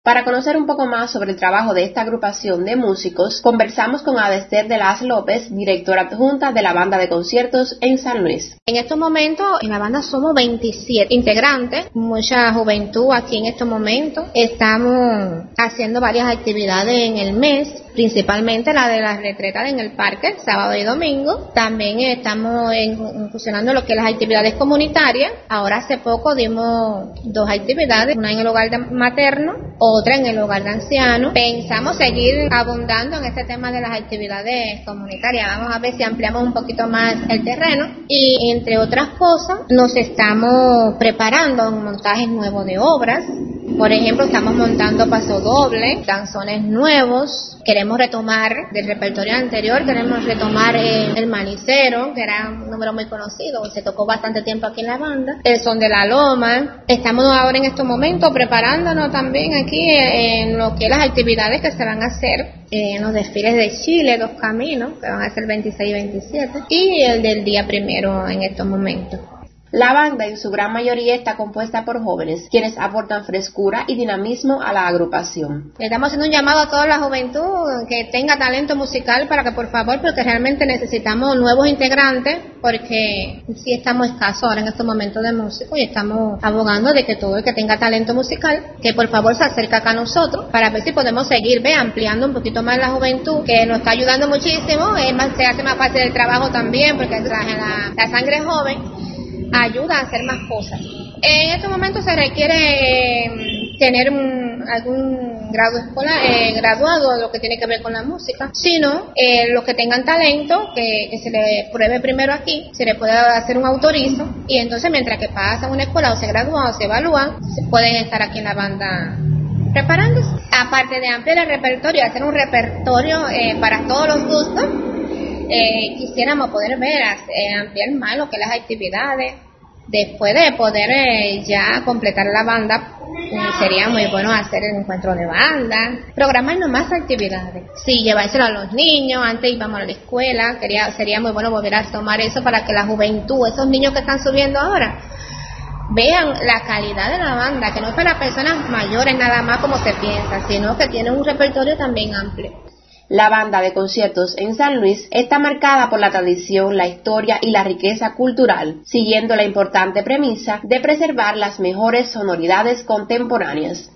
Para conocer un poco más sobre el trabajo de esta agrupación de músicos, conversamos con Adester de las López, directora adjunta de la banda de conciertos en San Luis. En estos momentos en la banda somos 27 integrantes, mucha juventud aquí en estos momentos. Estamos haciendo varias actividades en el mes, principalmente la de las retretas en el parque, sábado y domingo. También estamos incursionando lo que es las actividades comunitarias. Ahora hace poco dimos 2 actividades, una en el hogar materno, otra en el hogar de ancianos. Pensamos seguir abundando en este tema de las actividades comunitarias. Vamos a ver si ampliamos un poquito más el terreno y entre otras cosas nos estamos preparando en montajes nuevos de obras. Por ejemplo, estamos montando paso doble, danzones nuevos. Queremos retomar del repertorio anterior, queremos retomar el manicero, que era un número muy conocido, se tocó bastante tiempo aquí en la banda, el son de la loma. Estamos ahora en estos momentos preparándonos también aquí en lo que es las actividades que se van a hacer en los desfiles de Chile, 2 caminos, que van a ser 26 y 27, y el del día 1 en estos momentos. La banda en su gran mayoría está compuesta por jóvenes, quienes aportan frescura y dinamismo a la agrupación. Le estamos haciendo un llamado a toda la juventud que tenga talento musical para que por favor, porque realmente necesitamos nuevos integrantes, porque sí estamos escasos ahora en estos momentos de músicos y estamos abogando de que todo el que tenga talento musical, que por favor se acerque acá a nosotros para ver si podemos seguir ampliando un poquito más la juventud, que nos está ayudando muchísimo, se hace más fácil el trabajo también, porque la sangre joven ayuda a hacer más cosas. En estos momentos se requiere tener algún grado escolar, graduado, lo que tiene que ver con la música, sino los que tengan talento, que se le pruebe primero aquí, se le puede hacer un autorizo, y entonces mientras que pasan una escuela o se gradúan o se evalúan, pueden estar aquí en la banda preparándose. Aparte de ampliar el repertorio, hacer un repertorio para todos los gustos, quisiéramos poder ampliar más lo que es las actividades. Después de poder ya completar la banda, sería muy bueno hacer el encuentro de banda, programarnos más actividades. Sí, llevárselo a los niños, antes íbamos a la escuela, sería muy bueno volver a tomar eso para que la juventud, esos niños que están subiendo ahora, vean la calidad de la banda, que no es para personas mayores nada más como se piensa, sino que tiene un repertorio también amplio. La banda de conciertos en San Luis está marcada por la tradición, la historia y la riqueza cultural, siguiendo la importante premisa de preservar las mejores sonoridades contemporáneas.